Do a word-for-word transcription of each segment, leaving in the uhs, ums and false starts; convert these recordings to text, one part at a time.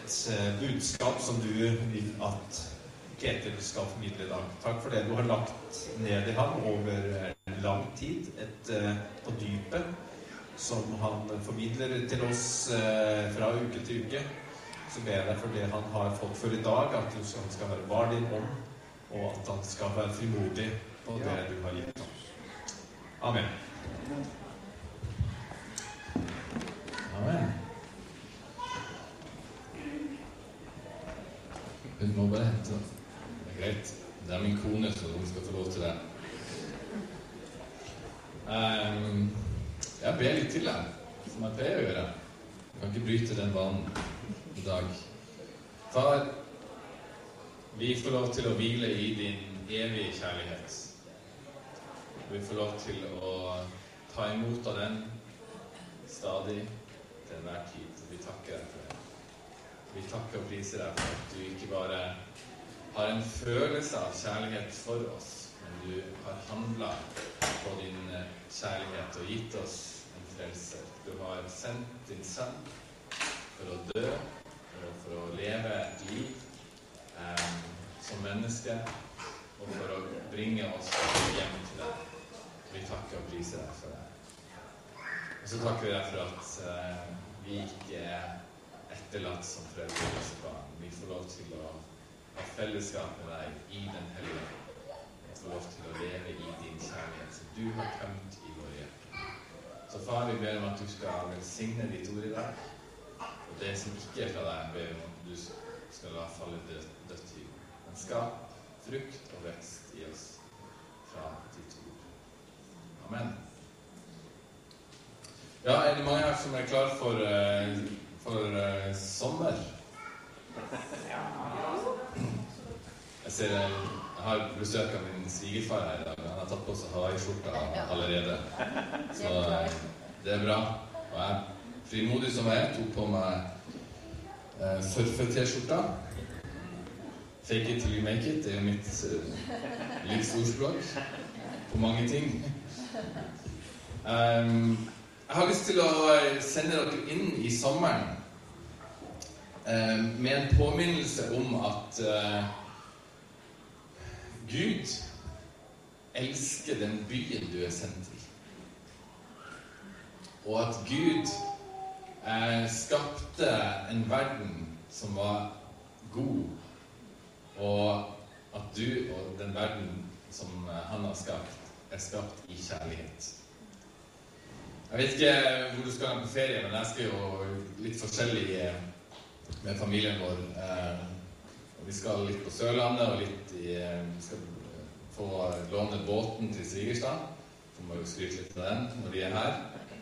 et uh, budskap som du vil at Ketil skal formidle i dag. Takk for det du har lagt ned i ham over uh, lang tid, et uh, på dypet, som han formidler til oss uh, fra uke til uke. Så ber jeg deg for det han har fått for i dag, at du skal, skal være var din ånd, og at han skal være frimodig på det du har gitt ham. Amen. Amen. Hun må bare hente. Det er greit. Det er min kone, så hun skal få lov til det. Um, jeg ber litt til her, som jeg pleier å gjøre. Jeg kan ikke bryte den vanen i dag. Far, vi får lov til å hvile i din evige kjærlighet. Vi får lov til å ta imot av den stadig til enhver tid. Vi takker deg for det. Vi takker og priser deg for at du ikke bare har en følelse av kjærlighet for oss, men du har handlet på din kjærlighet og gitt oss en frelser. Du har sendt din sønn for å dø, for, for å leve et liv eh, som menneske, og for å bringe oss hjem til deg. Vi takker og priser deg for det. Og så takker vi deg for at eh, vi ikke er etterlatt som foreldreløse barn. Vi får lov til å ha fellesskap med deg i den hellige. Vi får lov til å leve i din kjærlighet som du har kommet i våre hjerter. Så far, vi ber om at du skal velsigne ditt ord i dag. Og det som ikke er fra deg, ber om at du skal la falle dødt, dødt i jord. Men skap frukt og vekst i oss fra ditt ord. Amen. Ja, er det mange her som er klar for, uh, for uh, sommer? Jeg ser jeg har besøk av min svigerfar her i dag. Han har tatt på seg Hawaii-skjorta allerede. Så uh, det er bra. Og jeg, frimodig som jeg er, tok på meg uh, surfe-t-skjorta. Fake it till you make it. Det er jo mitt uh, livsordspråk på mange ting. Um, jeg har lyst til å sende dere inn i sommeren um, med en påminnelse om at uh, Gud elsker den byen du er sendt i. Og at Gud uh, skapte en verden som var god, og at du og den verden som uh, han har skapt, er skapt i kjærlighet. Jeg vet ikke hvor du skal på ferie, men jeg skal jo litt forskjellig med familien vår. Vi skal litt på Sørlandet, og litt i, vi skal få låne båten til Svigerstad. Så må jo skryte litt av den når de er her.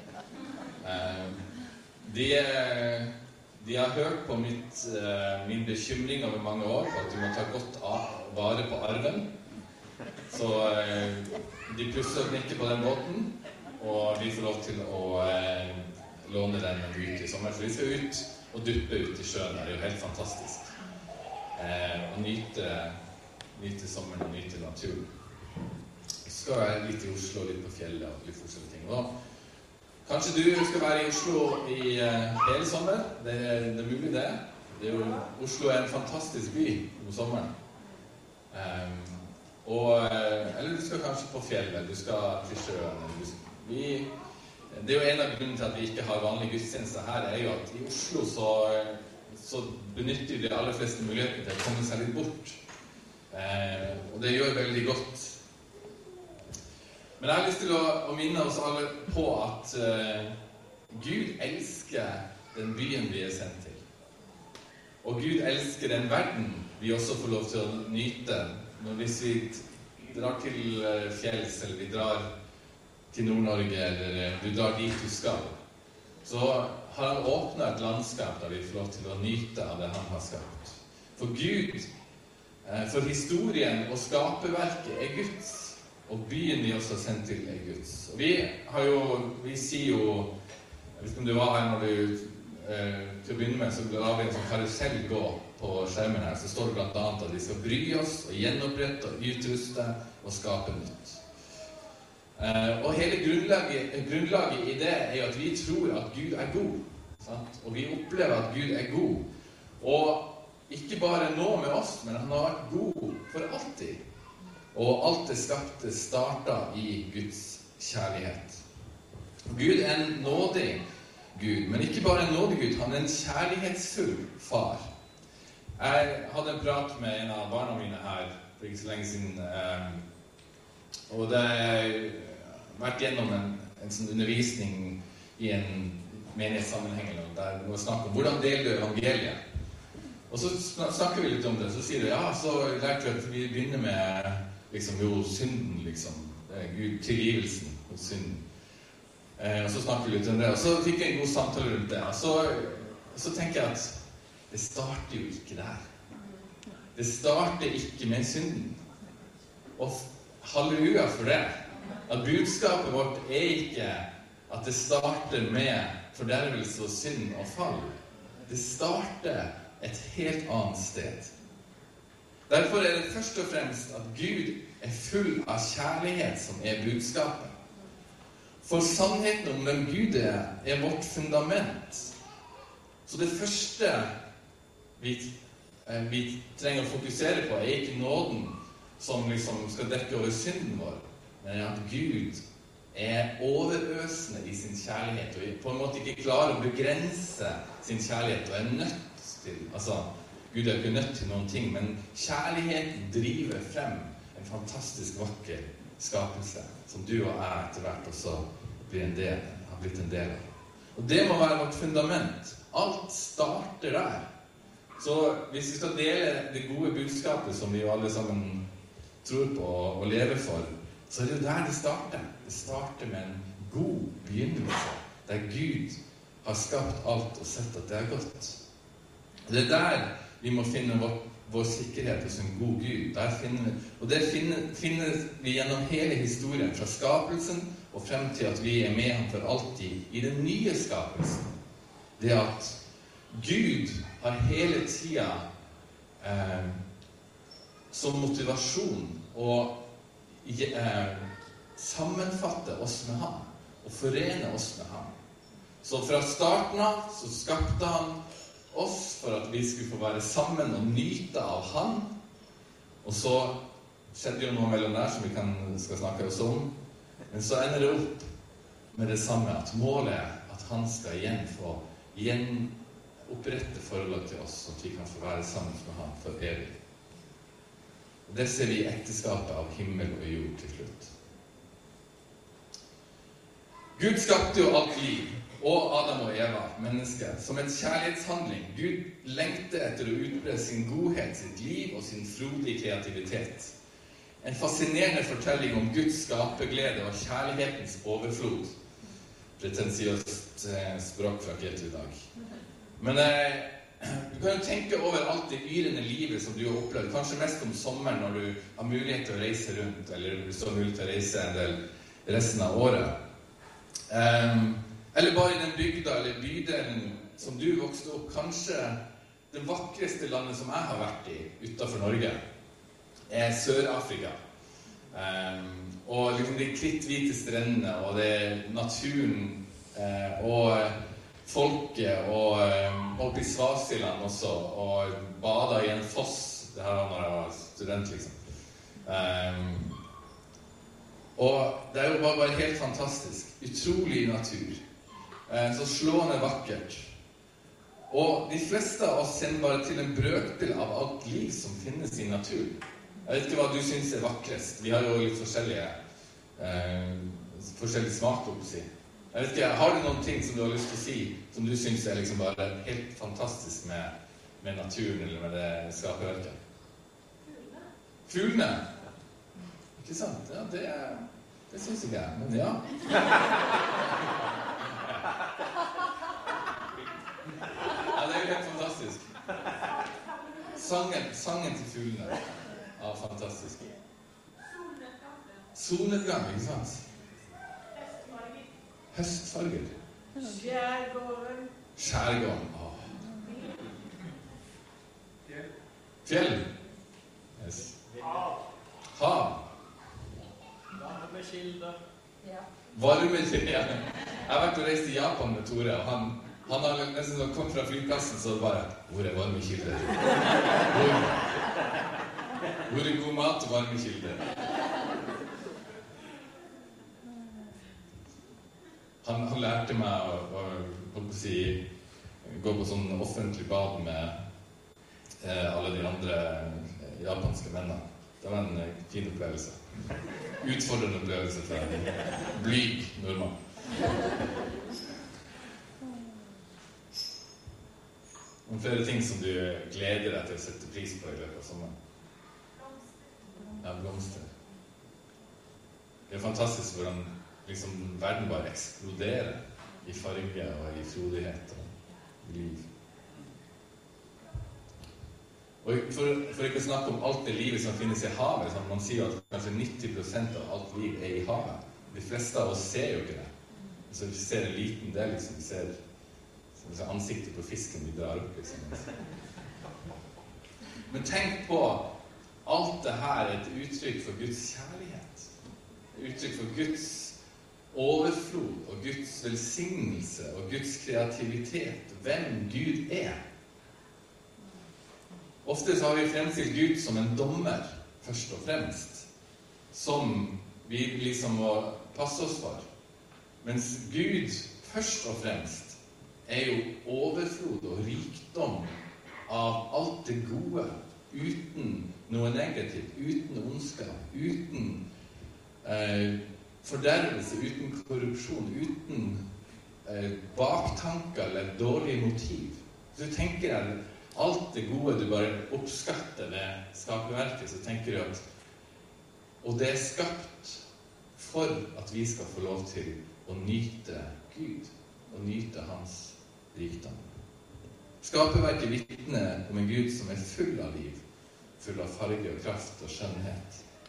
De, de har hørt på mitt, min bekymring over mange år, for at du må ta godt vare på arven. Så de plusser og knikker på den båten, og vi får lov til å eh, låne den en uke i sommer. For vi skal ut og duppe ut i sjøen. Det er jo helt fantastisk. Eh, og nyte, nyte sommeren og nyte naturen. Så skal jeg litt i Oslo, litt på fjellet og litt forskjellige ting. Og kanskje du skal være i Oslo i eh, hele sommer. Det, det er mulig det. Det er jo, Oslo er en fantastisk by om sommeren. Eh, og, eller du skal kanskje på fjellet, du skal til sjøen, eller du skal Vi, det er jo en av grunnene til at vi ikke har vanlige gudstjenester her, er jo at i Oslo så, så benytter de aller fleste muligheter til å komme seg litt bort. Eh, og det gjør veldig godt. Men jeg har lyst til å, å minne oss alle på at eh, Gud elsker den byen vi er sendt til. Og Gud elsker den verden vi også får lov til å nyte. Når hvis vi drar til fjells, eller vi drar til Nord-Norge, eller du drar dit du skal, så har han åpnet et landskap der vi får lov til å nyte av det han har skapt. For Gud, for historien og skaperverket er Guds, og byen vi også har sendt til er Guds. Og vi har jo, vi sier jo, jeg vet ikke om du var her når du, eh, til å begynne med, så la vi en sånn karusell gå på skjermen her, så står det blant annet at vi skal bry oss og gjenopprette og utruste og skape nytt. Uh, og hele grunnlaget, grunnlaget i det er at vi tror at Gud er god, sant? Og vi opplever at Gud er god, Og ikke bare nå med oss, men han har vært god for alltid. Og alt det skapte startet i Guds kjærlighet. Gud er en nådig Gud, men ikke bare en nådig Gud, han er en kjærlighetsfull far. Jeg hadde en prat med en av barna mine her for ikke så lenge siden, og det har vært gjennom en, en sånn undervisning i en menighetssammenheng, der det var snakk om hvordan deler du evangeliet. Og så snakker vi litt om det, så sier de, ja, så lærte vi at vi begynner med liksom, jo, synden, liksom, Gud, tilgivelsen og synden. Eh, og så snakker vi litt om det, og så fikk jeg en god samtale rundt det, og så, så tenker jeg at det starter jo ikke der. Det starter ikke med synden. Og halleluja for det. At budskapet vårt er ikke at det starter med fordervelse og synd og fall. Det starter et helt annet sted. Derfor er det først og fremst at Gud er full av kjærlighet som er budskapet. For sannheten om hvem Gud er, er vårt fundament. Så det første vi, eh, vi trenger å fokusere på er ikke nåden som liksom skal dekke over synden vår, men at Gud er overøsende i sin kjærlighet, og på en måte ikke klarer å begrense sin kjærlighet, og er nødt til, altså, Gud er ikke nødt til noen ting, men kjærligheten driver frem en fantastisk vakker skapelse, som du og jeg etter hvert også blir en del, har blitt en del av. Og det må være vårt fundament. Alt starter der. Så hvis vi skal dele det gode budskapet som vi jo alle sammen tror på og lever for, så er det jo der det starter. Det starter med en god begynnelse, der Gud har skapt alt og sett at det er godt. Det er der vi må finne vår, vår sikkerhet hos en god Gud. Der finner, og det finner, finner vi gjennom hele historien, fra skapelsen og frem til at vi er med ham for alltid i den nye skapelsen. Det at Gud har hele tida eh, som motivasjon å eh, sammenfatte oss med ham og forene oss med ham. Så fra starten av så skapte han oss for at vi skulle få være sammen og nyte av han. Og så skjedde jo noe mellom der som vi kan, skal snakke oss om. Men så ender det opp med det samme, at målet er at han skal igjen få gjenopprette forholdet til oss, så at vi kan få være sammen med han for evig. Og det ser vi i ekteskapet av himmel og jord til slutt. Gud skapte jo alt liv, og Adam og Eva, mennesker, som en kjærlighetshandling. Gud lengter etter å utbre sin godhet, sitt liv og sin frodige kreativitet. En fascinerende fortelling om Guds skaperglede og kjærlighetens overflod. Pretensiøst eh, språk fra Ketil i dag. Men eh, du kan jo tenke over alt det yrende livet som du har opplevd, kanskje mest om sommeren når du har mulighet til å reise rundt, eller hvis du har mulighet til å reise en del resten av året. Um, eller bare i den bygda eller bydelen som du vokste opp, kanskje det vakreste landet som jeg har vært i utenfor Norge, er Sør-Afrika. Um, og liksom de kritthvite strendene, og det naturen, eh, og folket, og um, oppe i Svasiland også, og bada i en foss. Det her var når jeg var student, liksom. Um, og det er jo bare, bare helt fantastisk. Utrolig natur. Eh, så slående vakkert. Og de fleste av oss kjenner bare til en brøkdel av alt liv som finnes i naturen. Jeg vet ikke hva du synes er vakrest. Vi har jo litt forskjellige, eh, forskjellige smak, å si. Jeg vet ikke, har du noen ting som du har lyst til å si, som du synes er liksom bare helt fantastisk med, med naturen, eller med det skaperverket? Fuglene. Fuglene? Ikke sant? Ja, det, det synes ikke jeg, men ja. Ja, det er jo helt fantastisk. Sangen, sangen til fuglene. Ja, fantastisk. Solnedgang, ikke sant? Høstfarger. Skjærgården. Skjærgården, åh. Fjell. Yes. Hav. Hav. Varmekilder. Varmekilder, ja. Jeg har vært og reist i Japan med Tore, og han, Han har nesten sånn, kom fra flyplassen, så det bare, hvor er varmekilder? Hvor, hvor er god mat og varmekilder? Han, han lærte meg å, å, å si, gå på sånn offentlig bad med eh, alle de andre eh, japanske mennene. Det var en eh, fin opplevelse. Utfordrende opplevelse for en blyg nordmann. Noen flere ting som du gleder deg til å sette pris på i løpet av sommeren? Ja, blomster. Det er fantastisk hvordan liksom, verden bare eksploderer i farge og i frodighet og i liv. Og for, for ikke å snakke om alt det livet som finnes i havet, sånn, man sier at kanskje nitti prosent av alt liv er i havet. De fleste av oss ser jo ikke det. Så vi ser en liten del, liksom, vi ser, ser ansiktet på fisken vi drar opp, liksom. Men tenk på, alt det her er et uttrykk for Guds kjærlighet. Et uttrykk for Guds overflod og Guds velsignelse og Guds kreativitet. Hvem Gud er. Ofte så har vi fremstilt Gud som en dommer, først og fremst, som vi liksom må passe oss for. Mens Gud først og fremst er jo overflod og rikdom av alt det gode, uten noe negativt, uten ondskap, uten eh, fordervelse, uten korrupsjon, uten eh, baktanker eller dårlige motiv. Så du tenker deg alt det gode du bare oppskatter ved skaperverket, så tenker du at og det er skapt for at vi skal få lov til å nyte Gud og nyte hans rikdom. Skaperverket vitner om en Gud som er full av liv, full av farge og kraft og skjønnhet.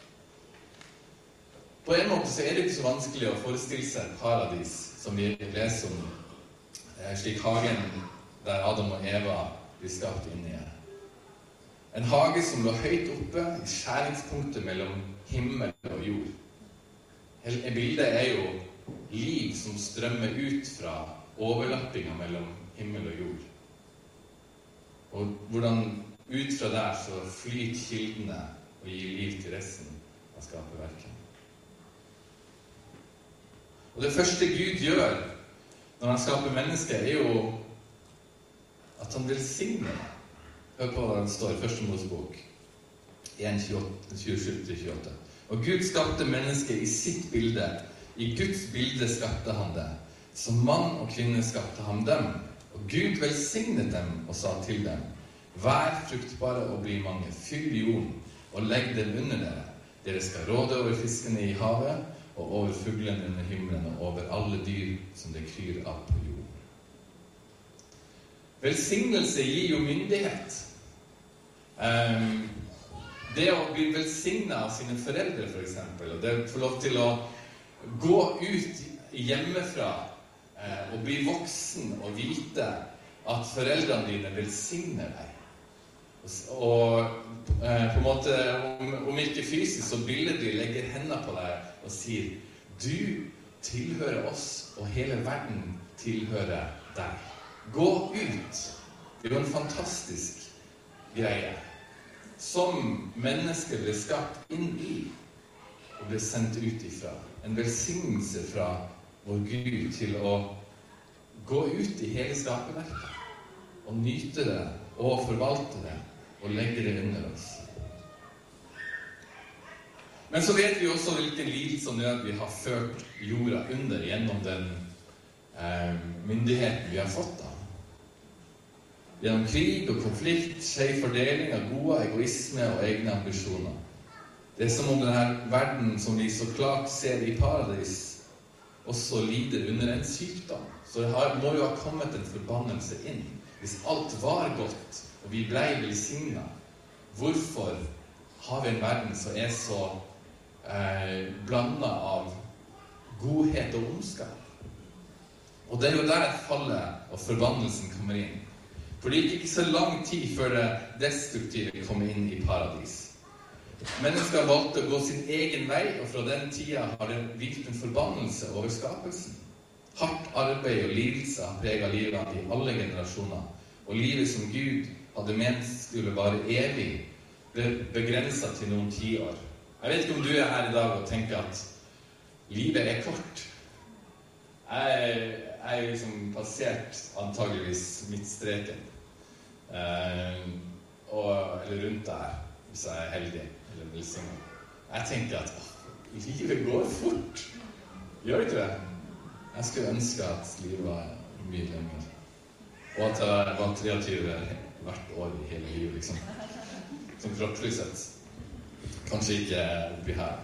På en måte så er det ikke så vanskelig å forestille seg et paradis som vi leser om, slik hagen der Adam og Eva blir skapt inn i. En hage som lå høyt oppe i skjæringspunktet mellom himmel og jord. Et bilde er jo liv som strømmer ut fra overlappinga mellom himmel og jord. Og hvordan ut fra der så flyter kildene og gir liv til resten av skaperverket. Og det første Gud gjør når han skaper mennesket, er jo at han velsigner. Hør på hva det står i første Mosebok en tjuesju til tjueåtte. Og Gud skapte mennesket i sitt bilde. I Guds bilde skapte han det. Som mann og kvinne skapte han dem. Og Gud velsignet dem og sa til dem: vær fruktbare og bli mange, fyll jorden og legg den under dere. Dere skal råde over fiskene i havet og over fuglene under himmelen og over alle dyr som det kryr av på jorden. Velsignelse gir jo myndighet. Um, det å bli velsignet av sine foreldre, for eksempel, og det å få lov til å gå ut hjemmefra eh, og bli voksen og vite at foreldrene dine velsigner deg. Og, og eh, på en måte, om, om ikke fysisk, så billedlig legger hendene på deg og sier: du tilhører oss, og hele verden tilhører deg. Gå ut. Det er jo en fantastisk greie. Som mennesker ble skapt inn i og ble sendt ut ifra. En velsignelse fra vår Gud til å gå ut i hele skaperverket og nyte det og forvalte det og legge det under oss. Men så vet vi også hvilken lidelse og nød vi har ført jorda under gjennom den eh, myndigheten vi har fått da. Gjennom krig og konflikt, skjev fordeling av gode, egoisme og egne ambisjoner. Det er som om denne verden som vi så klart ser i paradis, også lider under en sykdom. Så det har, må jo ha kommet en forbannelse inn. Hvis alt var godt, og vi ble velsignet, hvorfor har vi en verden som er så eh, blandet av godhet og ondskap? Og det er jo der fallet og forbannelsen kommer inn. For det gikk ikke så lang tid før det destruktive kom inn i paradis. Mennesker valgte å gå sin egen vei, og fra den tida har det hvilt en forbannelse over skapelsen. Hardt arbeid og lidelse har preget livet i alle generasjoner, og livet som Gud hadde ment skulle være evig, ble begrenset til noen tiår. Jeg vet ikke om du er her i dag og tenker at livet er kort. Jeg er liksom passert antageligvis midtstreken, eh, og, eller rundt der, hvis jeg er heldig, eller velsignet. Jeg tenker at livet går fort. Gjør det ikke det? Jeg skulle ønske at livet var mye lenger. Og at jeg var treogtyve hvert år i hele livet, liksom. Som kroppslig sett. Kanskje ikke oppi her.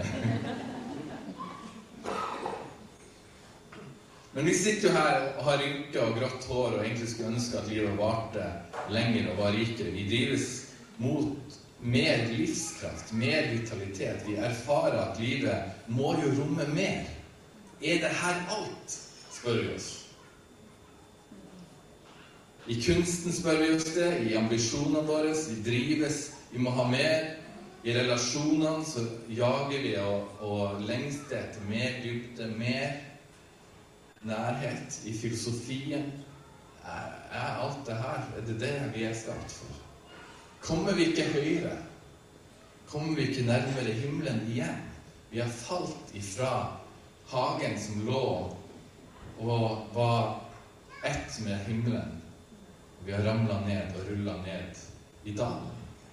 Men vi sitter jo her og har rynker og grått hår og egentlig skulle ønske at livet varte lenger og var rikere. Vi drives mot mer livskraft, mer vitalitet. Vi erfarer at livet må jo romme mer. Er det her alt, spør vi oss. I kunsten spør vi oss det, i ambisjonene våre, vi drives, vi må ha mer. I relasjonene så jager vi og, og lengster etter mer dybde, mer nærhet. I filosofien er, er alt det her, er det det vi er skapt for? Kommer vi ikke høyere? Kommer vi ikke nærmere himmelen igjen? Vi har falt ifra hagen som lå og var ett med himmelen. Vi har ramlet ned og rullet ned i dalen.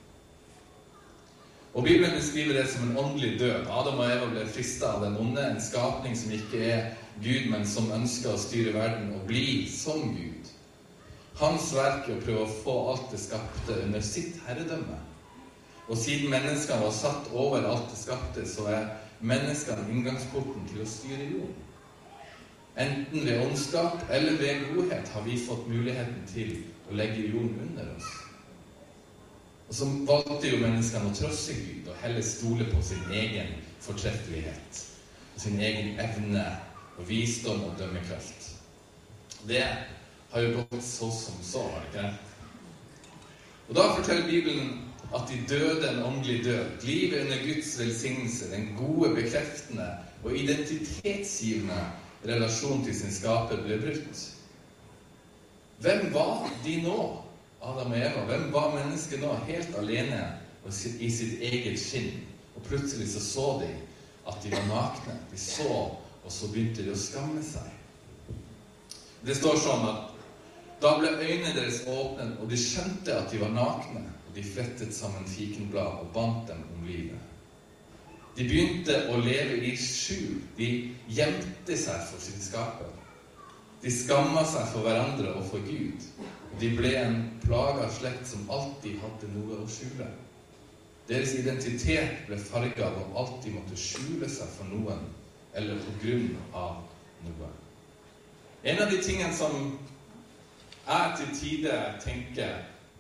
Og Bibelen beskriver det som en åndelig død. Adam og Eva ble fristet av den onde, en skapning som ikke er Gud, men som ønsker å styre verden og bli som Gud. Hans verk er å prøve å få alt det skapte under sitt herredømme. Og siden menneskene var satt over alt det skapte, så er menneskene inngangsporten til å styre jorden. Enten ved ondskap eller ved godhet har vi fått muligheten til å legge jorden under oss. Og så valgte jo menneskene å trosse Gud og heller stole på sin egen fortreffelighet, sin egen evne og visdom og dømmekraft. Det har jo gått så som så, har det ikke? Og da forteller Bibelen at de døde en åndelig død. Livet under Guds velsignelse, den gode, bekreftende og identitetsgivende relasjon til sin skaper ble brutt. Hvem var de nå, Adam og Eva? Hvem var mennesket nå, helt alene og i sitt eget skinn? Og plutselig så så de at de var nakne. De så, og så begynte de å skamme seg. Det står sånn at da ble øynene deres åpnet, og de skjønte at de var nakne. De flettet sammen fikenblad og bandt dem om livet. De begynte å leve i skjul. De gjemte seg for sin skaper. De skammet seg for hverandre og for Gud. De ble en plaget slekt som alltid hadde noe å skjule. Deres identitet ble farget av å alltid måtte skjule seg for noen, eller på grunn av noe. En av de tingene som jeg til tider tenker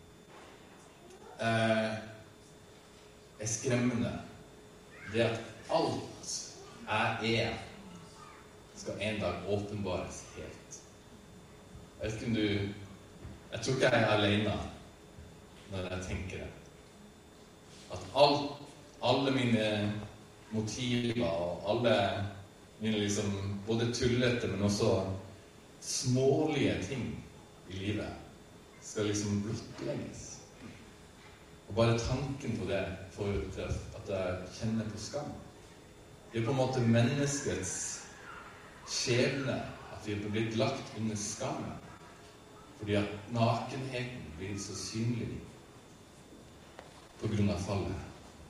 Eh, er skremmende, det at alt jeg er skal en dag åpenbares helt. Jeg vet ikke om du jeg tror ikke jeg er alene når jeg tenker det. At alt, alle mine motiver og alle mine liksom både tullete, men også smålige ting i livet skal liksom blottlegges. Og bare tanken på det får til at jeg kjenner på skam. Det er på en måte menneskets skjebne at vi er blitt lagt under skam. Fordi at nakenheten blir så synlig på grunn av fallet.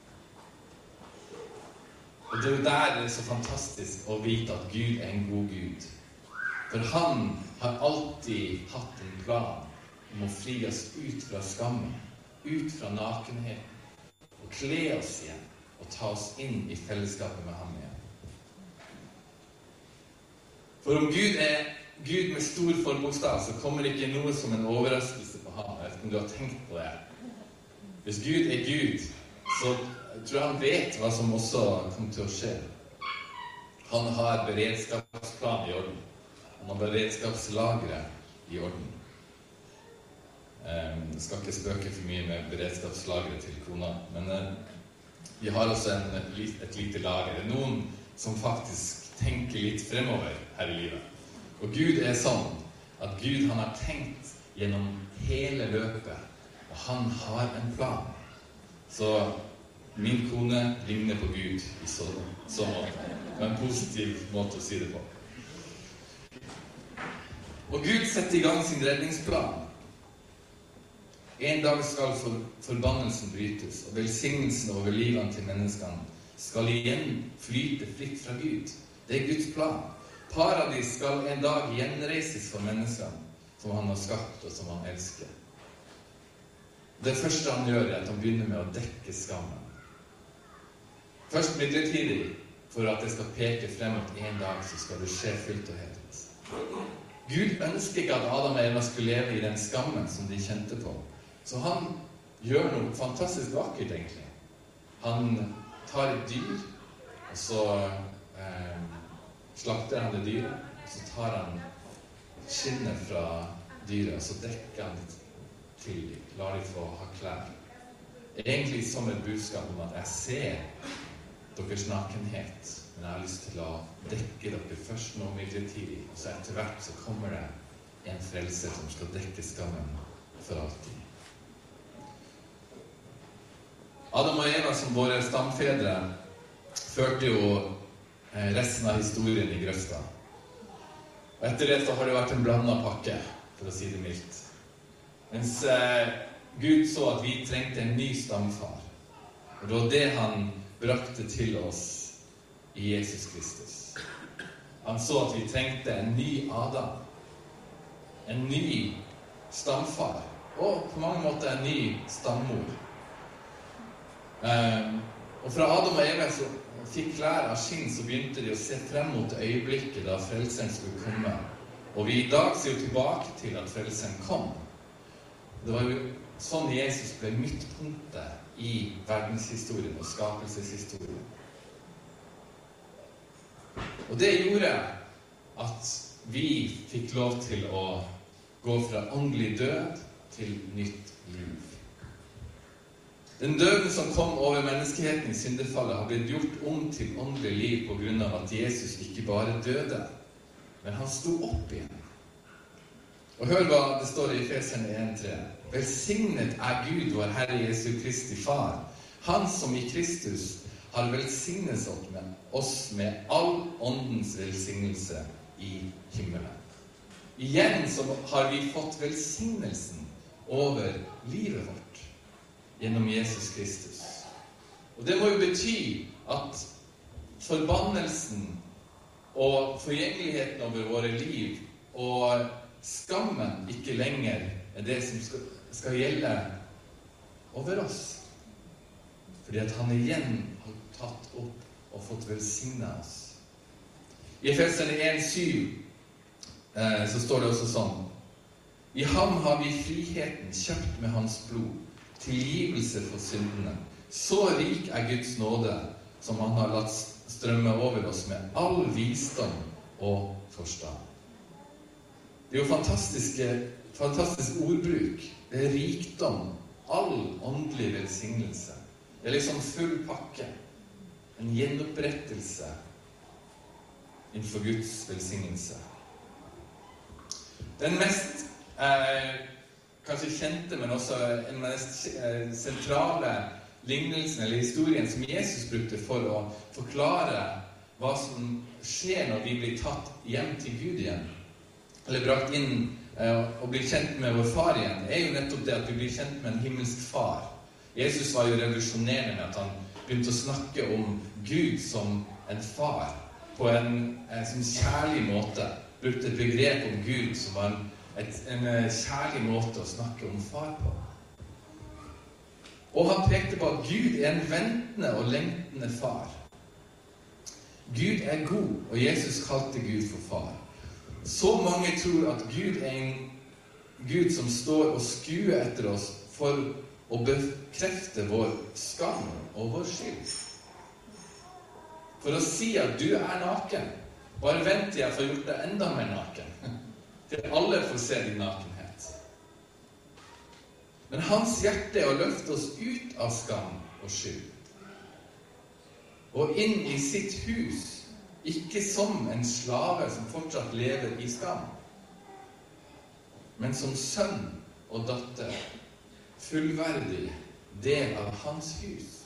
Og det er jo der det er så fantastisk å vite at Gud er en god Gud. For han har alltid hatt en plan om å fri oss ut fra skammen, ut fra nakenheten, og kle oss igjen, og ta oss inn i fellesskapet med ham igjen. For om Gud er Gud med stor forbokstav, så kommer det ikke noe som en overraskelse på ham. Jeg vet ikke om du har tenkt på det. Hvis Gud er Gud, så tror jeg han vet hva som også kommer til å skje. Han har beredskapsplan i orden. Han har beredskapslagret i orden. Jeg skal ikke spøke for mye med beredskapslagret til kona, men vi har også en, et lite lager. Det er noen som faktisk tenker litt fremover her i livet. Og Gud er sånn at Gud han har tenkt gjennom hele løpet, og han har en plan. Så min kone ligner på Gud i så, så måte. Det er en positiv måte å si det på. Og Gud setter i gang sin redningsplan. En dag skal for, forbannelsen brytes, og velsignelsen over livene til menneskene skal igjen flyte fritt fra Gud. Det er Guds plan. Paradis skal en dag gjenreises for menneskene som han har skapt og som han elsker. Det første han gjør er at han begynner med å dekke skammen. Først midlertidig, for at det skal peke frem at en dag så skal det skje fullt og helt. Gud ønsker ikke at Adam og Eva skulle leve i den skammen som de kjente på. Så han gjør noe fantastisk vakkert, egentlig. Han tar et dyr, og så eh, slakter han det dyret, og så tar han skinnet fra dyret, og så dekker han det til dem, lar de få ha klær. Egentlig som et budskap om at jeg ser deres nakenhet, men jeg har lyst til å dekke dere først nå midlertidig, og så etter hvert så kommer det en frelser som skal dekke skammen for alltid. Adam og Eva som våre stamfedre førte jo resten av historien i grøfta. Og etter det så har det vært en blandet pakke, for å si det mildt. Mens eh, Gud så at vi trengte en ny stamfar. Og det var det han brakte til oss i Jesus Kristus. Han så at vi trengte en ny Adam. En ny stamfar. Og på mange måter en ny stammor. Um, og fra Adam og Eva så fikk klær av skinn, så begynte de å se frem mot øyeblikket da frelseren skulle komme. Og vi i dag ser jo tilbake til at frelseren kom. Det var jo sånn Jesus ble midtpunktet i verdenshistorien og skapelseshistorien. Og det gjorde at vi fikk lov til å gå fra åndelig død til nytt liv. Den døden som kom over menneskeheten i syndefallet har blitt gjort om til åndelig liv på grunn av at Jesus ikke bare døde, men han sto opp igjen. Og hør hva det står i Efeserne en tre. Velsignet er Gud, vår Herre Jesu Kristi Far, han som i Kristus har velsignet oss med all åndens velsignelse i himmelen. Igjen så har vi fått velsignelsen over livet vårt gjennom Jesus Kristus. Og det må jo bety at forbannelsen og forgjengeligheten over våre liv og skammen ikke lenger er det som skal, skal gjelde over oss. Fordi at han igjen har tatt opp og fått velsignet oss. I Efeserne en syv eh, så står det også sånn: I ham har vi friheten kjøpt med hans blod, tilgivelse for syndene. Så rik er Guds nåde, som han har latt strømme over oss med all visdom og forstand. Det er jo fantastiske, fantastisk ordbruk. Det er rikdom, all åndelig velsignelse. Det er liksom full pakke. En gjenopprettelse innenfor Guds velsignelse. Den mest eh, kanskje kjente, men også en mest sentrale lignelsen eller historien som Jesus brukte for å forklare hva som skjer når vi blir tatt hjem til Gud igjen, eller brakt inn eh, og blir kjent med vår far igjen, er jo nettopp det at vi blir kjent med en himmelsk far. Jesus var jo revolusjonerende med at han begynte å snakke om Gud som en far på en, en som kjærlig måte. Brukte et begrep om Gud som var en Et, en kjærlig måte å snakke om far på. Og han pekte på at Gud er en ventende og lengtende far. Gud er god, og Jesus kalte Gud for far. Så mange tror at Gud er en Gud som står og skuer etter oss for å bekrefte vår skam og vår skyld. For å si at du er naken. Bare vent til jeg får gjort deg enda mer naken. Til alle får se din nakenhet. Men hans hjerte er å løfte oss ut av skam og skyld. Og inn i sitt hus Ikke som en slave som fortsatt lever i skam, men som sønn og datter, fullverdig del av hans hus.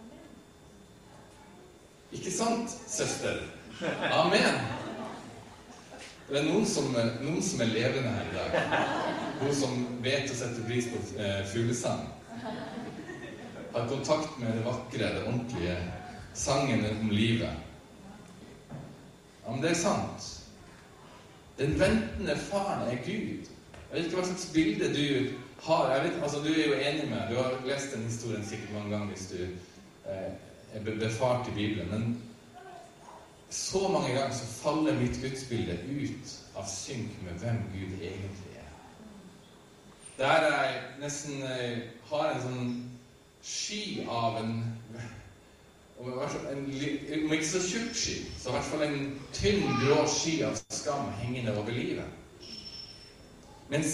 Ikke sant, søster? Amen! Det er noen som, noen som er levende her i dag. Noen som vet å sette pris på eh, fuglesang. Har kontakt med det vakre, det ordentlige, sangen om livet. Ja, men det er sant. Den ventende faren er Gud. Jeg vet ikke hva slags bilde du har. Jeg vet, altså, du er jo enig med. Du har lest den historien sikkert mange ganger hvis du eh, er befart i Bibelen. Men så mange ganger så faller mitt gudsbilde ut av synk med hvem Gud egentlig er. Der jeg nesten eh, har en sånn sky av en Om ikke så tjukk sky, så i hvert fall en tynn, grå sky av skam hengende over livet. Mens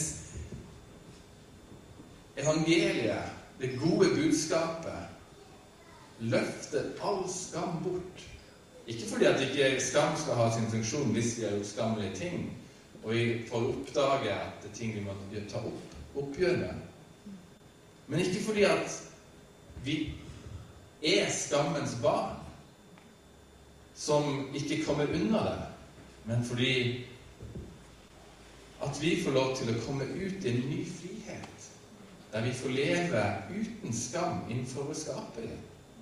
evangeliet, det gode budskapet, løfter all skam bort. Ikke fordi at ikke skam skal ha sin funksjon hvis vi har gjort skammelige ting, og vi får oppdage at det er ting vi må ta opp, oppgjør med. Men ikke fordi at vi er skammens barn, som ikke kommer unna det, men fordi at vi får lov til å komme ut i en ny frihet, der vi får leve uten skam innenfor vår skapere.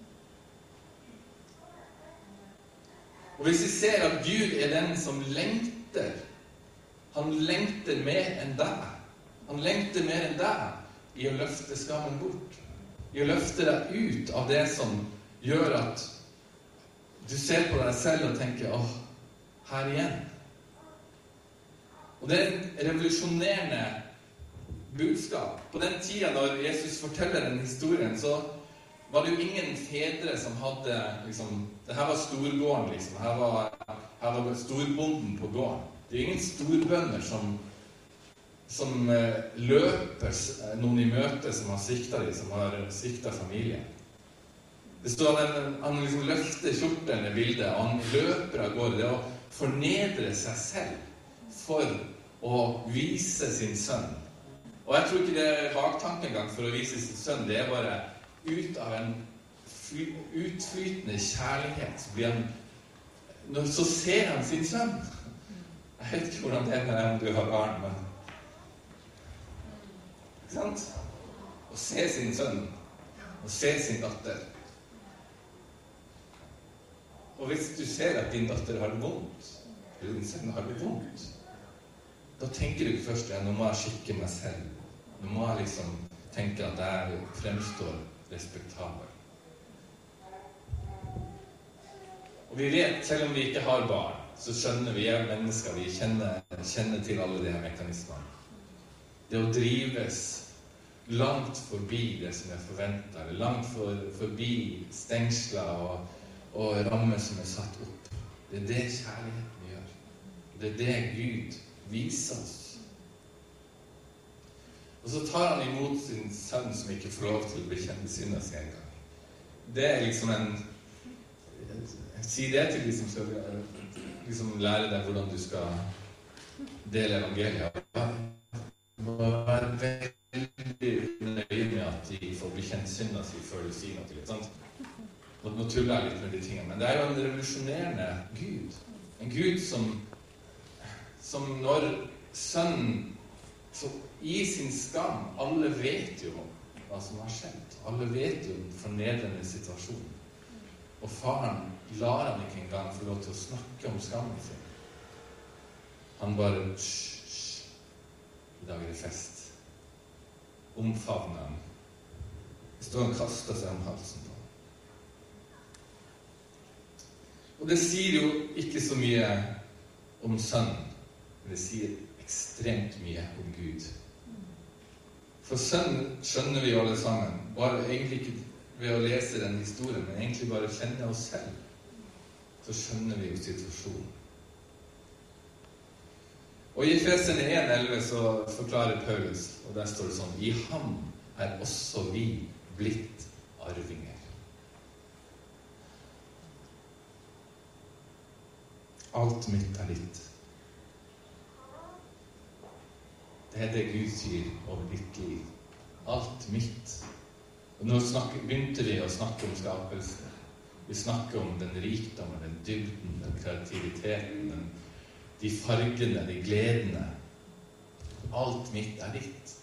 Og hvis vi ser at Gud er den som lengter, han lengter mer enn deg, han lengter mer enn deg i å løfte skammen bort, i å løfte deg ut av det som gjør at du ser på deg selv og tenker, åh, her igjen. Og det er en revolusjonerende budskap. På den tiden når Jesus forteller den historien, så var det jo ingen fedre som hadde, liksom, det her var storgården, liksom, her var, her var storbonden på gården. Det er ingen storbønder som som løper noen i møte som har sviktet dem, som har sviktet familien. Det står at han, han liksom løfter kjortelen i bildet, og han løper av gårde. Det er å fornedre seg selv for å vise sin sønn. Og jeg tror ikke det er baktankegang for å vise sin sønn. Det er bare ut av en fly, utflytende kjærlighet. Så, blir han, når, så ser han sin sønn. Jeg vet ikke hvordan det er med deg om du har barn, men sant? Å se sin sønn, og se sin datter. Og hvis du ser at din datter har det vondt, eller din sønn har det vondt, da tenker du ikke først, ja, nå må jeg skikke meg selv. Nå må jeg liksom tenke at jeg fremstår respektabel. Og vi vet, selv om vi ikke har barn, så skjønner vi, er mennesker, vi kjenner, kjenner til alle de her mekanismene. Det å drives langt forbi det som er forventet, eller langt for, forbi stengsler og, og rammer som er satt opp. Det er det kjærligheten gjør. Det er det Gud viser oss. Og så tar han imot sin sønn som ikke får lov til å bekjenne synder sin en gang. Det er liksom en... Si det til de som skal liksom lære deg hvordan du skal dele evangeliet. Du må være veldig nøye med at de får bekjent synder sin før du sier noe litt, sant? Nå tuller jeg litt med de tingene, men det er jo en revolusjonerende Gud. En Gud som, som når sønnen, så i sin skam, alle vet jo hva som har skjedd. Alle vet jo den fornedrende situasjonen. Og faren lar han ikke engang få lov til å snakke om skammen sin. Han bare, hysj, hysj, i dag er det fest. Omfavner han. Det står han kastet seg om halsen på. Og det sier jo ikke så mye om sønnen, men det sier ekstremt mye om Gud. For sønnen skjønner vi alle sammen, bare egentlig ikke ved å lese den historien, men egentlig bare kjenne oss selv, så skjønner vi jo situasjonen. Og i Efeserne en elleve så forklarer Paulus, og der står det sånn, i ham er også vi blitt arvinger. Alt mitt er ditt. Det er det Gud sier over ditt liv. Alt mitt. Og nå snakker, begynte vi å snakke om skapelsen. Vi snakker om den rikdommen, den dybden, den kreativiteten, den, de fargene, de gledene. Alt mitt er ditt.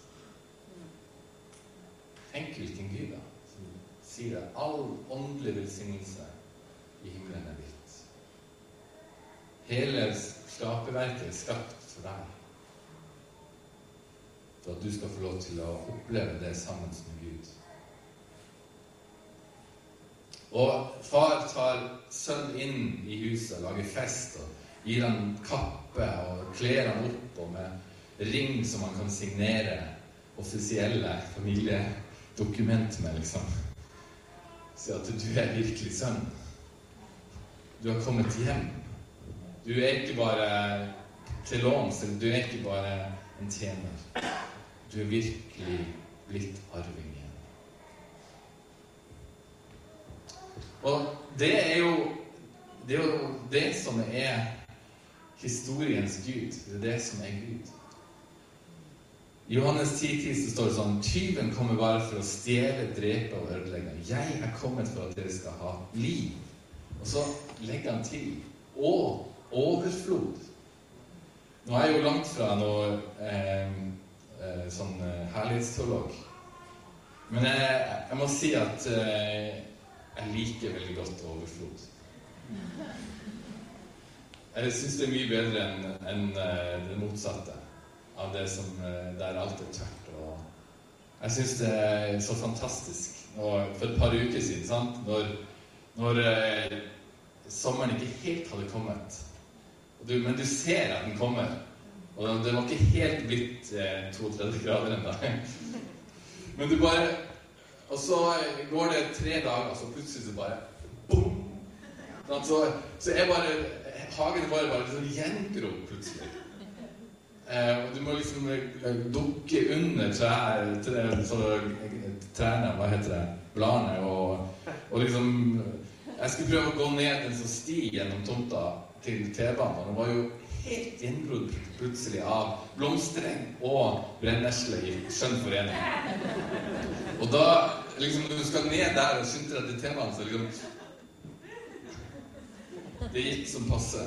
Tenk hvilken Gud da, som sier at all åndelig velsignelse i himmelen er ditt. Hele skaperverket er skapt for deg. For at du skal få lov til å oppleve det sammen med Gud. Og far tar sønn inn i huset, lager fest, og gir han kappe, og kler han opp, og med ring som han kan signere offisielle familiedokument med, liksom. Så at du er virkelig sønn. Du har kommet hjem. Du er ikke bare til låns, du er ikke bare en tjener. Du er virkelig blitt arving igjen. Og det er jo det, er jo det som er historiens Gud. Det er det som er Gud. I Johannes ti ti så står det sånn: tyven kommer bare for å stjele, drepe og ødelegge. Jeg er kommet for at dere skal ha liv. Og så legger han til og overflod. Nå er jeg jo langt fra noe eh, eh, sånn eh, herlighetsteolog. Men jeg, jeg må si at eh, jeg liker veldig godt overflod. Jeg synes det er mye bedre enn en, eh, det motsatte av det som eh, der alt er tørt. Og jeg synes det er så fantastisk. Og for et par uker siden, sant? Når, når eh, sommeren ikke helt hadde kommet, Du, men du ser at den kommer. Og det var ikke helt blitt eh, trettito grader enda. Men du bare... Og så går det tre dager, og så plutselig så bare... Boom! Så, så er bare... Hagen er bare, bare liksom gjengrop plutselig. Eh, og du må liksom dukke under trær, trær, så, trærne, hva heter det? Bladene, og, og liksom... Jeg skulle prøve å gå ned en sånn sti gjennom tomta til T-banen, og det var jo helt gjengrodd plutselig av blomstereng og brennesle i skjønn forening. Og da, liksom, når du skal ned der og skynde deg til T-banen, så liksom... Det gikk som passe.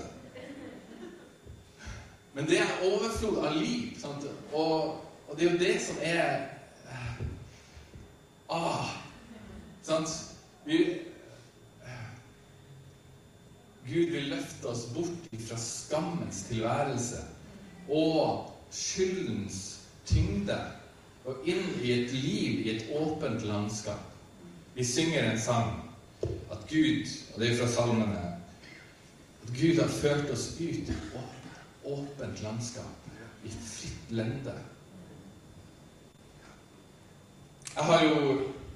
Men det er overflod av liv, sant? Og, og det er jo det som er... Ah! Sant? Vi... Gud vil løfte oss bort fra skammens tilværelse og skyldens tyngde og inn i et liv i et åpent landskap. Vi synger en sang at Gud, og det er fra salmene, at Gud har ført oss ut i et åpent landskap, i et fritt lende. Jeg har jo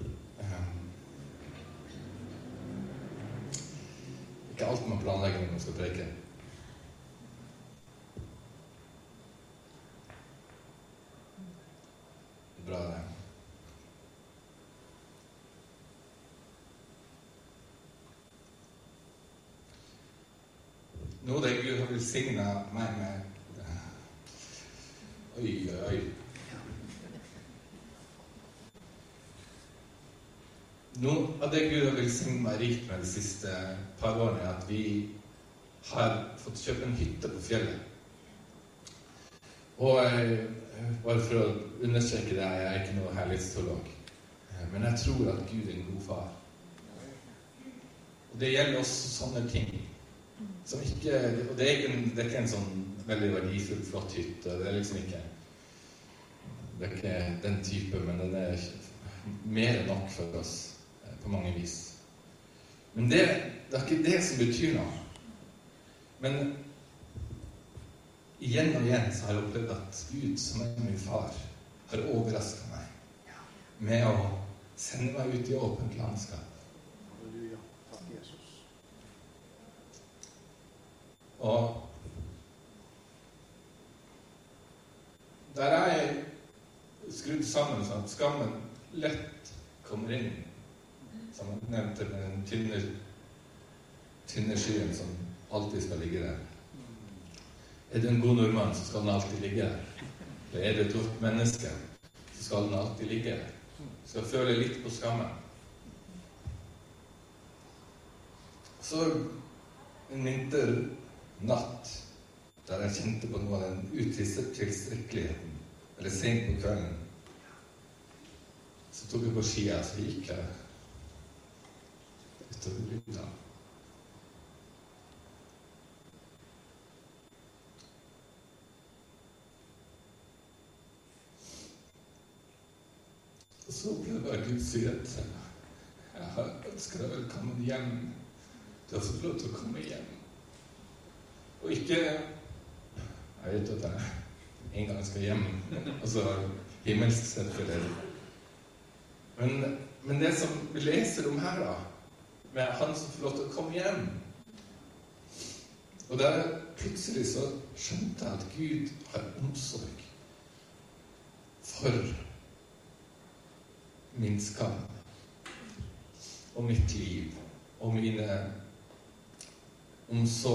ikke alt man planlegger når man skal preke. Bra det. Nå det Gud har velsignet meg med... Oi, oi, oi. Noe av det Gud har velsignet meg rikt med de siste par årene, er at vi har fått kjøpe en hytte på fjellet. Og eh, bare for å understreke det, jeg er ikke noe herlighetsteolog, men jeg tror at Gud er en god far. Og det gjelder også sånne ting. Som ikke, og det er ikke en, det er ikke en sånn veldig verdifull, flott hytte. Det er liksom ikke, det er ikke den type, men den er mer enn nok for oss. På mange vis. Men det, det er ikke det som betyr noe. Men igjen og igjen så har jeg opplevd at Gud, som er min far, har overrasket meg med å sende meg ut i åpent landskap. Halleluja. Takk, Jesus. Og der er jeg skrudd sammen sånn at skammen lett kommer inn, som jeg nevnte, med den tynne, tynne skyen som alltid skal ligge der. Er du en god nordmann, så skal den alltid ligge der. Og er du et godt menneske, så skal den alltid ligge der. Du skal føle litt på skammen. Så en vinternatt, der jeg kjente på noe av den utilstrekkeligheten, eller sent på kvelden, så tok jeg på skia, så gikk jeg utover bygda. Og så opplevde jeg Gud si at jeg har ønsket deg velkommen hjem. Du har fått lov til å komme hjem. Og ikke, jeg vet at jeg en gang skal hjem, altså himmelsk sett for det. Men, men det som vi leser om her da, med han som får lov til å komme hjem, og der plutselig så skjønte jeg at Gud har omsorg for min skam, og mitt liv, og mine om så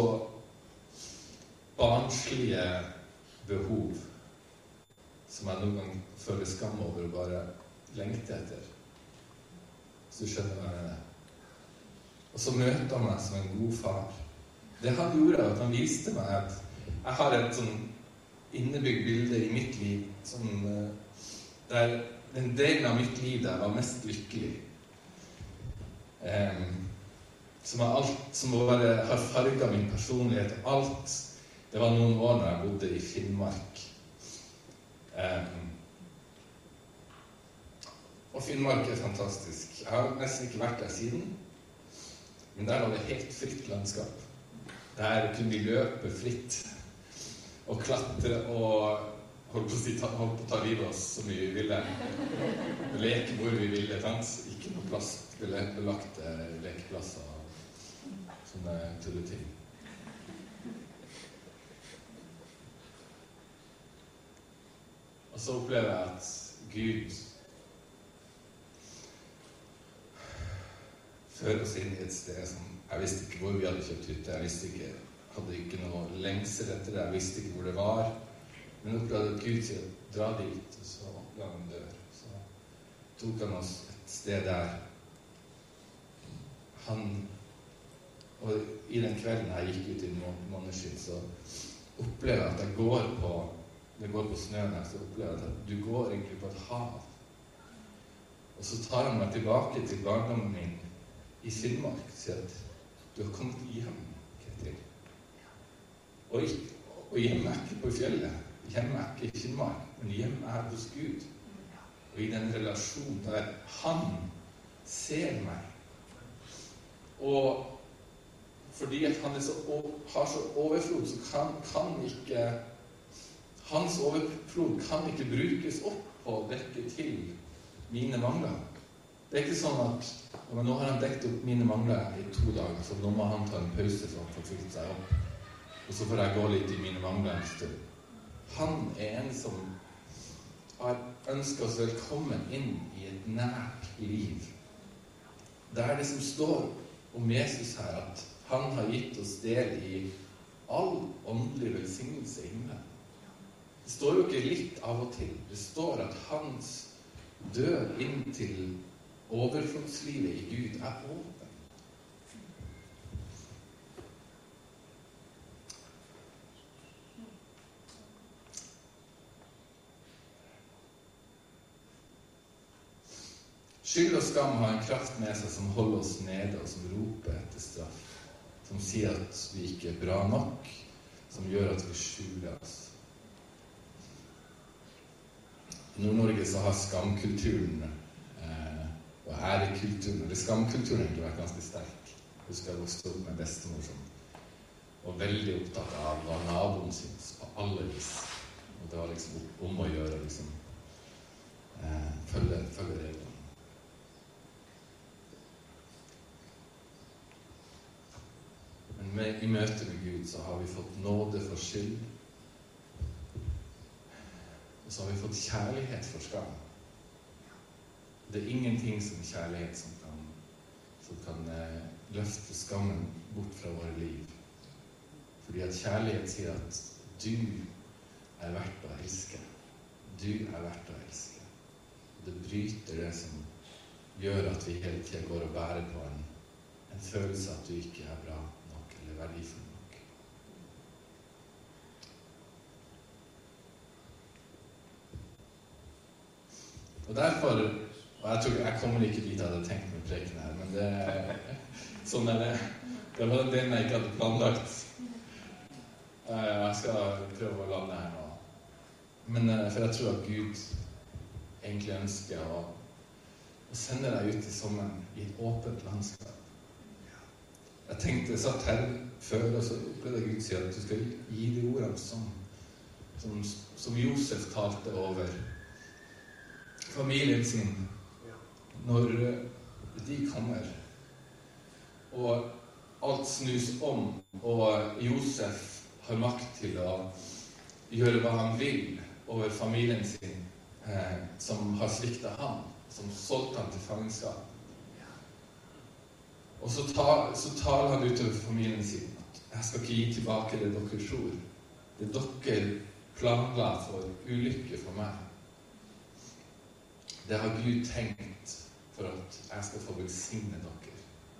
barnslige behov som jeg noen gang føler skam over og bare lengter etter. Så du skjønner hva jeg mener. Og så møter han meg som en god far. Det han gjorde, at han viste meg at jeg har et sånn innebygd bilde i mitt liv som, der den delen av mitt liv der var mest lykkelig. Um, som, er alt, som bare har farget min personlighet. Alt. Det var noen år når jeg bodde i Finnmark. Um, og Finnmark er fantastisk. Jeg har nesten ikke vært der siden. Men der var det helt fritt landskap. Der kunne vi løpe fritt og klatre og holdt på å, si, holdt på å ta livet oss så mye vi ville. Leke hvor vi ville. Tans. Ikke noe plass til belagte lekeplasser og sånne tulleting. Og så opplever jeg at Gud fører oss inn i et sted som jeg visste ikke hvor vi hadde kjøpt hytte. Jeg visste ikke, hadde ikke noe lengsel etter det. Jeg visste ikke hvor det var. Men opplevde at Gud sier, dra dit, og så la han dør. Så tok han oss et sted der han, og i den kvelden jeg gikk ut i måneskinn, så opplever jeg at jeg går på, det går på snøen her, så opplever jeg at du går egentlig på et hav. Og så tar han meg tilbake til barndommen min i Finnmark, og sier at du har kommet hjem, Ketil. Og, og hjem er ikke på fjellet. Hjem er ikke i Finnmark, men hjem er hos Gud. Og i den relasjonen der han ser meg. Og fordi at han er så, har så overflod, så kan, kan ikke hans overflod kan ikke brukes opp på å dekke til mine mangler. Det er ikke sånn at men nå har han dekket opp mine mangler i to dager, så nå må han ta en pause så han får fylt seg opp. Og så får jeg gå litt i mine mangler en stund. Han er en som har ønsket oss velkommen inn i et nært liv. Det er det som står om Jesus her, at han har gitt oss del i all åndelig velsignelse i himmelen. Det står jo ikke litt av og til. Det står at hans dør inn til overflodslivet i Gud er åpen. Skyld og skam har en kraft med seg som holder oss nede, og som roper etter straff. Som sier at vi ikke er bra nok, som gjør at vi skjuler oss. I Nord-Norge så har skamkulturen eh, og ærekulturen, eller skamkulturen egentlig vært ganske sterk. Jeg husker jeg vokste opp med bestemor som var veldig opptatt av hva naboen synes på alle vis. Og det var liksom om å gjøre liksom, eh, følge, følge reglene. Men med, i møte med Gud så har vi fått nåde for skyld. Og så har vi fått kjærlighet for skam. Det er ingenting som kjærlighet som kan, som kan eh, løfte skammen bort fra våre liv. Fordi at kjærlighet sier at du er verdt å elske. Du er verdt å elske. Det bryter det som gjør at vi hele tiden går og bærer på en, en følelse at du ikke er bra nok eller verdifull nok. Og derfor, og jeg tror jeg kommer ikke dit jeg hadde tenkt med preken her, men det, sånn er det. Det var den delen jeg ikke hadde planlagt. Jeg skal prøve å lande her nå. Men for jeg tror at Gud egentlig ønsker å, å sende deg ut i sommeren i et åpent landskap. Jeg tenkte, jeg satt her før, og så opplevde Gud si at du skal gi de ordene som, som, som Josef talte over familien sin når de kommer. Og alt snus om, og Josef har makt til å gjøre hva han vil over familien sin, eh, som har sviktet han, som solgte han til fangenskap. Og så, ta, så taler han utover familien sin at jeg skal ikke gi tilbake det dere tror. Det dere planla for ulykke for meg. Det har Gud tenkt for at jeg skal få velsigne dere.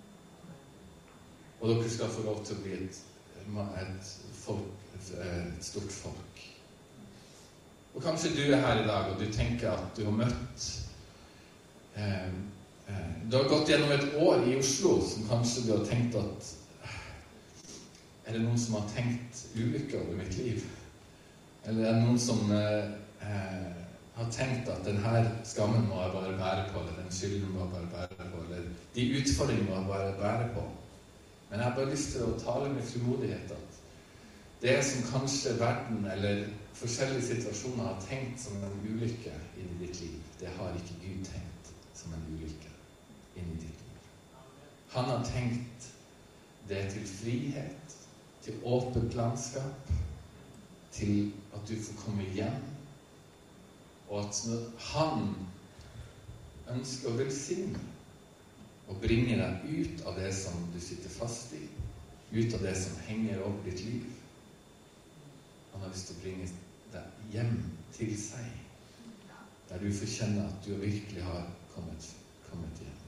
Og dere skal få lov til å bli et, et, folk, et, et stort folk. Og kanskje du er her i dag, og du tenker at du har møtt eh, eh, Du har gått gjennom et år i Oslo som kanskje du har tenkt at er det noen som har tenkt ulykke over mitt liv? Eller er det noen som eh, eh, har tenkt at denne skammen må jeg bare bære på, eller den skylden må jeg bare bære på, eller de utfordringene må jeg bare bære på? Men jeg har bare lyst til å tale med frimodighet at det som kanskje verden eller forskjellige situasjoner har tenkt som en ulykke inn i ditt liv, det har ikke Gud tenkt som en ulykke inn i ditt liv. Han har tenkt det til frihet, til åpent landskap, til at du får komme hjem, og at han ønsker å velsigne og bringe deg ut av det som du sitter fast i, ut av det som henger over ditt liv. Han har lyst til å bringe deg hjem til seg, der du får kjenne at du virkelig har kommet, kommet hjem.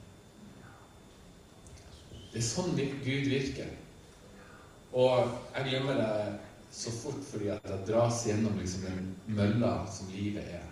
Det er sånn Gud virker. Og jeg glemmer det så fort fordi at jeg dras gjennom liksom den mølla som livet er.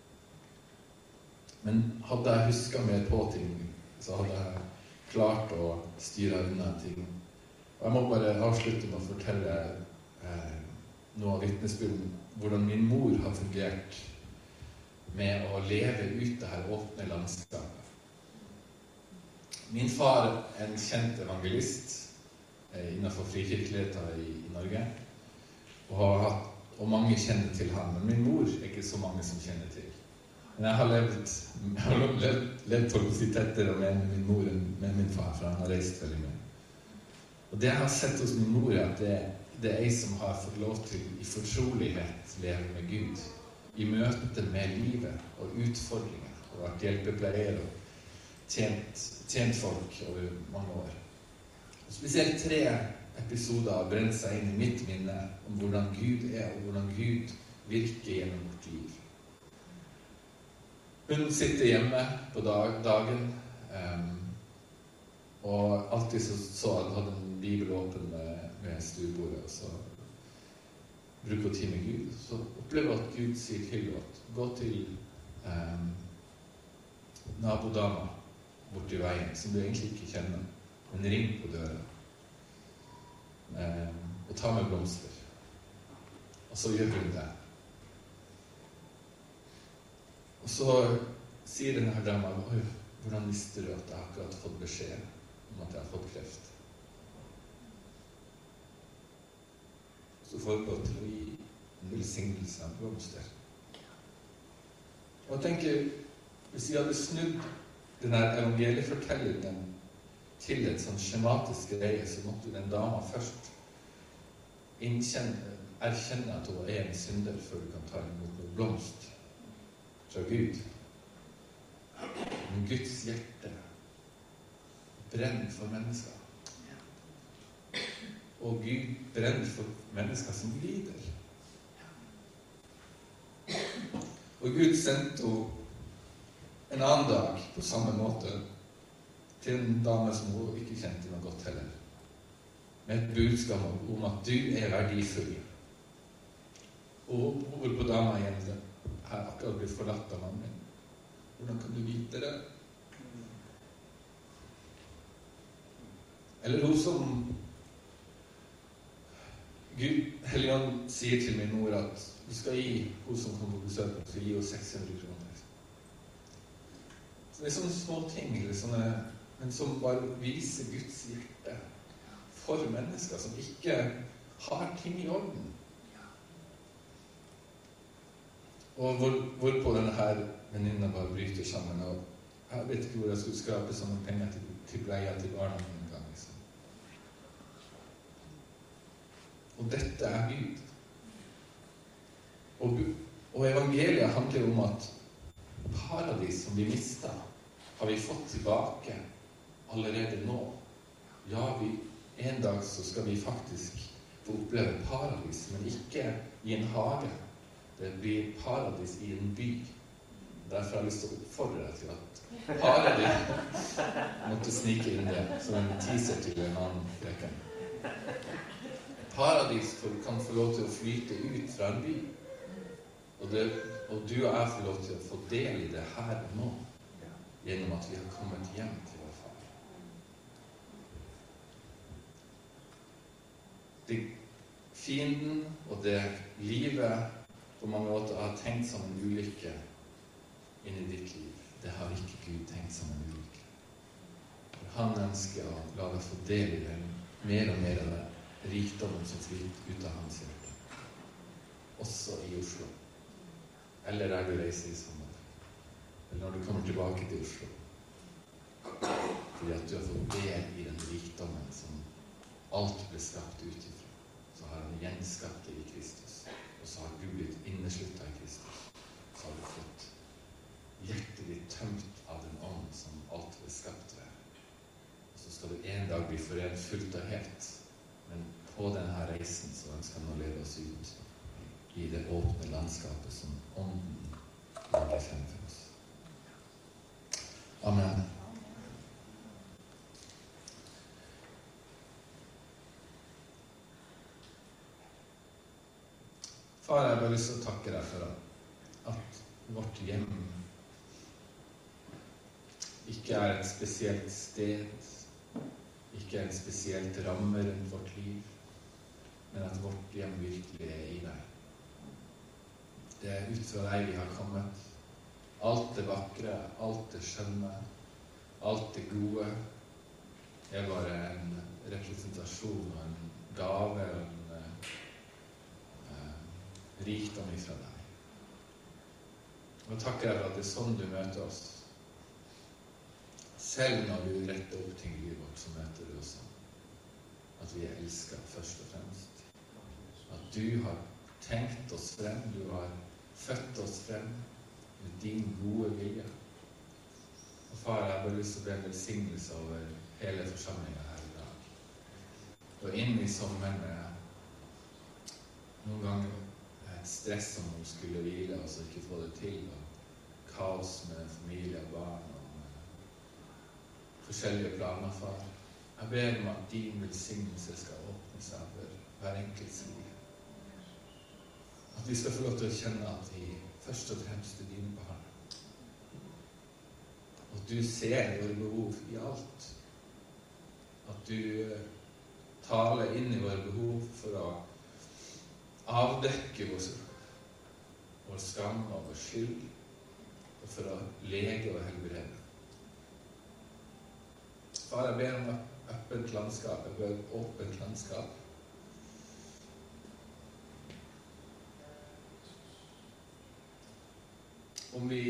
Men hadde jeg husket mer på ting, så hadde jeg klart å styre unna ting. Og jeg må bare avslutte med å fortelle eh, noe av vitnesbyrden, hvordan min mor har fungert med å leve ut det her åpne landskapet. Min far er en kjent evangelist eh, innenfor frikirkeligheten i, i Norge, og, har hatt, og mange kjenner til han, men min mor er ikke så mange som kjenner til. Men jeg har levd, jeg har levd, levd for å si tettere med min mor enn med min far, for han har reist veldig mye. Og det jeg har sett hos min mor er at det, det er ei som har fått lov til i fortrolighet leve med Gud, i møte med livet og utfordringer, og vært hjelpepleier og tjent, tjent folk over mange år. Og spesielt tre episoder har brent seg inn i mitt minne om hvordan Gud er, og hvordan Gud virker gjennom vårt liv. Hun sitter hjemme på dag, dagen, um, og alltid så, så hadde en bibel åpen med, med stuebordet, og så bruker hun tid med Gud. Så opplever at Gud sier til henne at gå til um, nabodama borti veien, som du egentlig ikke kjenner, men ring på døra, um, og ta med blomster. Og så gjør hun det. Og så sier denne her dama, oi, hvordan visste du at jeg akkurat fått beskjed om at jeg har fått kreft? Så får jeg lov til å gi en velsignelse av blomster. Og jeg tenker, hvis jeg hadde snudd denne evangeliefortellingen til et sånn skjematisk greie, så måtte den dama først innkjenne, erkjenne at hun er en synder før du kan ta imot noen blomst fra Gud. Men Guds hjerte brenner for mennesker. Og Gud brenner for mennesker som lider. Og Gud sendte henne en annen dag på samme måte til en dame som hun ikke kjente noe godt heller, med et budskap om at du er verdifull. Og hvorpå dama igjen det har akkurat blitt forlatt av mannen min. Hvordan kan du vite det? Eller hun som Gud, Helligånd sier til min mor at du skal gi hun som kommer på besøk, du skal gi henne seks hundre kroner. Så det er sånne små ting, sånne, men som bare viser Guds hjerte for mennesker som ikke har ting i orden. Og hvor, hvorpå denne her venninnen bare bryter sammen, og jeg vet ikke hvor jeg skulle skrape sånne penger til, til bleia til barna mine en gang. Liksom. Og dette er Gud. Og, og evangeliet handler om at paradis som vi mistet, har vi fått tilbake allerede nå. Ja, vi, en dag så skal vi faktisk få oppleve paradis, men ikke i en hage. Det blir paradis i en by. Derfor har jeg lyst til å oppfordre deg til at paradis måtte snike inn det som en teaser til en annen freken. Paradis kan få lov til å flyte ut fra en by. Og, det, og du og jeg får lov til å få del i det her og nå, gjennom at vi har kommet hjem til vår far. Det fienden og det livet på mange måter har tenkt som en ulykke inn i ditt liv, det har ikke Gud tenkt som en ulykke. For han ønsker å la deg få del i det, mer og mer av det rikdommen som flyter ut av hans hjerte. Også i Oslo. Eller der du reiser i sommer. Eller når du kommer tilbake til Oslo. Fordi at du har fått del i den rikdommen som alt ble skapt utifra. Så har han gjenskapt det i Kristus. Og så har du blitt innesluttet i Kristus. Så har du fått hjertet ditt tømt av den ånd som alt ble skapt ved. Og så skal du en dag bli forent fullt og helt. Men på denne reisen så ønsker han å lede oss ut i det åpne landskapet som ånden legger frem for oss. Amen. Far, jeg har bare lyst til å takke deg for at vårt hjem ikke er et spesielt sted, ikke er en spesielt ramme rundt vårt liv, men at vårt hjem virkelig er i deg. Det er ut fra deg vi har kommet. Alt det vakre, alt det skjønne, alt det gode er bare en representasjon og en gave og en eh, rikdom ifra deg. Og takker deg for at det er sånn du møter oss. Selv når du retter opp ting i livet vårt, så møter du oss sånn. At vi er elsket først og fremst. At du har tenkt oss frem, du har født oss frem med din gode vilje. Og far, jeg har bare lyst til å be en velsignelse over hele forsamlingen her i dag. Og inn i sommeren med noen ganger et stress om hun skulle hvile, og så ikke få det til, og kaos med familie og barn, og forskjellige planer, far. Jeg ber om at din velsignelse skal åpne seg over hver enkelt liv. At vi skal få lov til å kjenne at vi først og fremst er dine barn. Og du ser våre behov i alt. At du taler inn i våre behov for å avdekke vår, vår skam og vår skyld, og for å lege og helbrede. Far, jeg ber om et åpent landskap, jeg ber om et åpent landskap. Om vi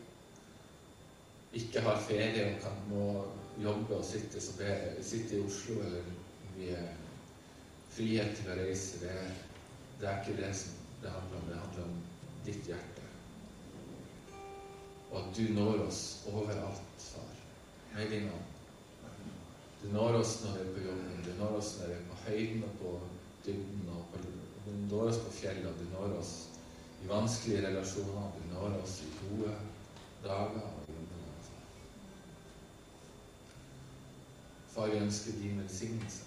ikke har ferie og kan må jobbe og sitte, så be, sitte i Oslo, eller vi er frihet til å reise, det, det er ikke det som det handler om. Det handler om ditt hjerte. Og at du når oss overalt, far, med din ånd. Du når oss når vi er på jobben, du når oss når vi er på høyden og på dybden, og på, du når oss på fjellet, du når oss i vanskelige relasjoner. Du når oss i gode dager og jobber. Far, vi ønsker din velsignelse.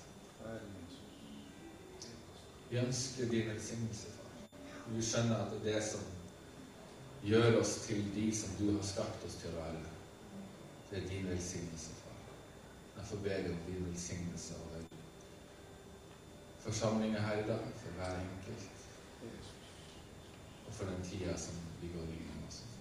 Vi ønsker din velsignelse, far. Vi skjønner at det er det som gjør oss til de som du har skapt oss til å være. Det er din velsignelse, far. Derfor ber vi om din velsignelse over forsamlingen her i dag, for hver enkelt, og for den tida som vi går inn i.